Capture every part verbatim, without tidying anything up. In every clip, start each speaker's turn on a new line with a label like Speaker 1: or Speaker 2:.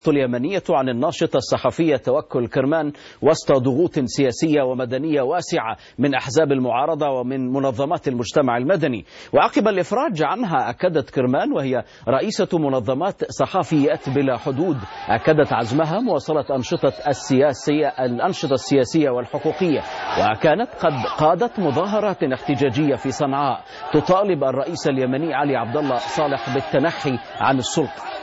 Speaker 1: اليمنية عن الناشطة الصحفية توكل كرمان وسط ضغوط سياسية ومدنية واسعة من أحزاب المعارضة ومن منظمات المجتمع المدني. وعقب الإفراج عنها أكدت كرمان وهي رئيسة منظمات صحفيات بلا حدود أكدت عزمها مواصلة أنشطة السياسية الأنشطة السياسية والحقوقية، وكانت قد قادت مظاهرات احتجاجية في صنعاء تطالب الرئيس اليمني علي عبد الله صالح بالتنحي عن السلطة.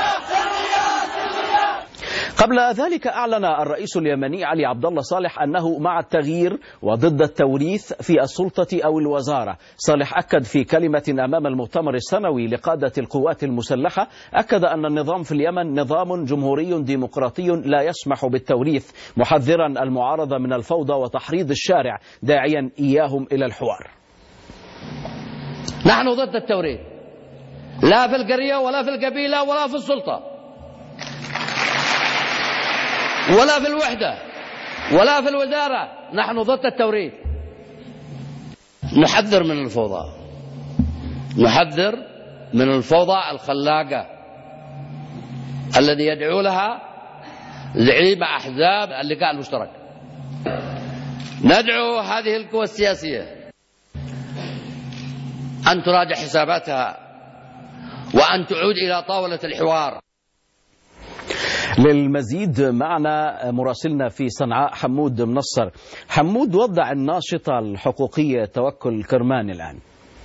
Speaker 1: قبل ذلك أعلن الرئيس اليمني علي عبد الله صالح أنه مع التغيير وضد التوريث في السلطة أو الوزارة. صالح أكد في كلمة أمام المؤتمر السنوي لقادة القوات المسلحة أكد أن النظام في اليمن نظام جمهوري ديمقراطي لا يسمح بالتوريث، محذرا المعارضة من الفوضى وتحريض الشارع داعيا إياهم إلى الحوار.
Speaker 2: نحن ضد التوريث، لا في القرية ولا في القبيلة ولا في السلطة ولا في الوحدة ولا في الوزارة. نحن ضد التوريث. نحذر من الفوضى، نحذر من الفوضى الخلاقة الذي يدعو لها زعيم أحزاب اللقاء المشترك. ندعو هذه القوى السياسية أن تراجع حساباتها وأن تعود إلى طاولة الحوار.
Speaker 1: للمزيد معنا مراسلنا في صنعاء حمود منصر. حمود، وضع الناشطة الحقوقية توكل كرمان الآن.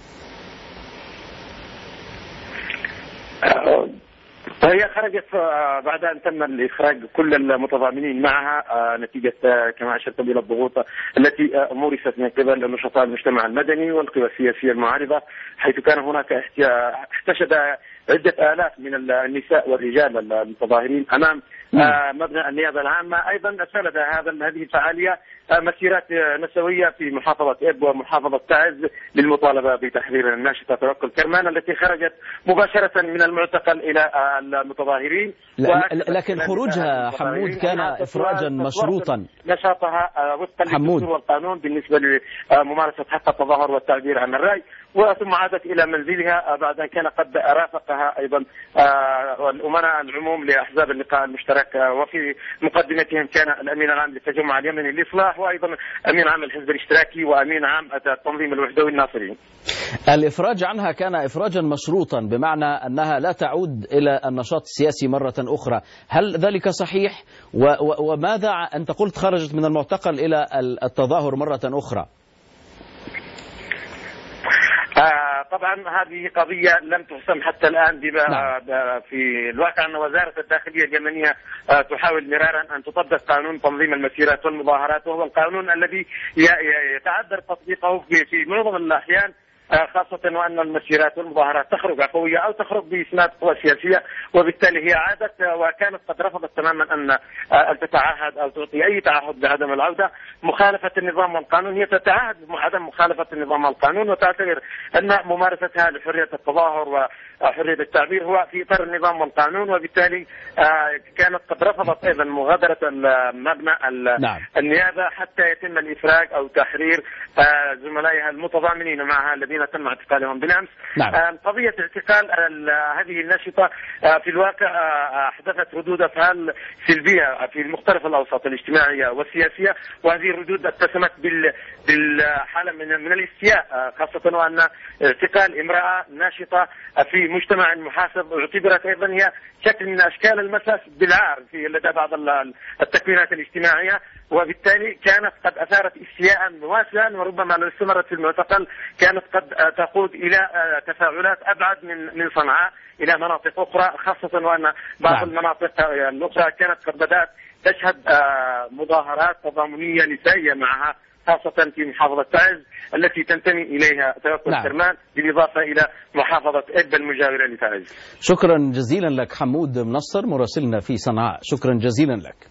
Speaker 3: هي خرجت بعد أن تم الإخراج كل المتضامنين معها نتيجة كما أشرت إلى الضغوط التي مورست من قبل نشطاء المجتمع المدني والقوى السياسية المعارضة، حيث كان هناك احتشد عدة آلاف من النساء والرجال المتظاهرين أمام مبنى النيابة العامة. أيضا سند هذا هذه الفعالية مسيرات نسوية في محافظة إب ومحافظة تعز للمطالبة بتحرير الناشطة توكل كرمان التي خرجت مباشرة من المعتقل إلى المتظاهرين.
Speaker 1: لكن خروجها حمود كان إفراجا مشروطا.
Speaker 3: نشاطها وفقا للدستور والقانون بالنسبة لممارسة حق التظاهر والتعبير عن الرأي، وثم عادت إلى منزلها بعد أن كان قد رافقها أيضا الأمناء العموم لأحزاب اللقاء المشترك، وفي مقدمتهم كان الأمين العام للتجمع اليمني للإصلاح، وأيضا أمين عام الحزب الاشتراكي، وأمين عام التنظيم الوحدوي الناصري.
Speaker 1: الإفراج عنها كان إفراجا مشروطا، بمعنى أنها لا تعود إلى النشاط السياسي مرة أخرى. هل ذلك صحيح؟ وماذا أنت قلت خرجت من المعتقل إلى التظاهر مرة أخرى؟
Speaker 3: آه طبعا هذه قضية لم تحسم حتى الآن. بما نعم. في الواقع أن وزارة الداخلية اليمنية آه تحاول مرارا أن تطبق قانون تنظيم المسيرات والمظاهرات، وهو القانون الذي يتعذر تطبيقه في, في معظم الأحيان، خاصة وأن المسيرات والمظاهرات تخرج عفوية أو تخرج بإسناد قوى سياسية، وبالتالي هي عادت وكانت قد رفضت تماما أن تتعهد أو تعطي أي تعهد بعدم العودة. مخالفة النظام والقانون، هي تتعهد بعدم مخالفة النظام والقانون وتعتبر أن ممارستها لحرية التظاهر وحرية التعبير هو في إطار النظام والقانون، وبالتالي كانت قد رفضت أيضا مغادرة مبنى
Speaker 1: نعم.
Speaker 3: النيابة حتى يتم الإفراج أو تحرير زملائها المتضامنين معها الذين تم اعتقالهم بالامس.
Speaker 1: نعم.
Speaker 3: قضيه اعتقال هذه الناشطه في الواقع احدثت ردود افعال سلبيه في المختلف الاوساط الاجتماعيه والسياسيه، وهذه الردود اتسمت بالحاله من من الاستياء، خاصه وان اعتقال امراه ناشطه في مجتمع محافظ اعتبرت ايضا هي شكل من اشكال المساس بالعار في لدى بعض التكوينات الاجتماعيه، وبالتالي كانت قد اثارت استياء واسعا، وربما لو استمرت في المعتقل كانت قد تقود الى تفاعلات ابعد من من صنعاء الى مناطق اخرى، خاصه وان بعض نعم. المناطق الاخرى كانت قد بدات تشهد مظاهرات تضامنيه نسائيه معها، خاصه في محافظه تعز التي تنتمي اليها توكل نعم. كرمان، بالاضافه الى محافظه إب المجاوره لتعز.
Speaker 1: شكرا جزيلا لك حمود منصر مراسلنا في صنعاء، شكرا جزيلا لك.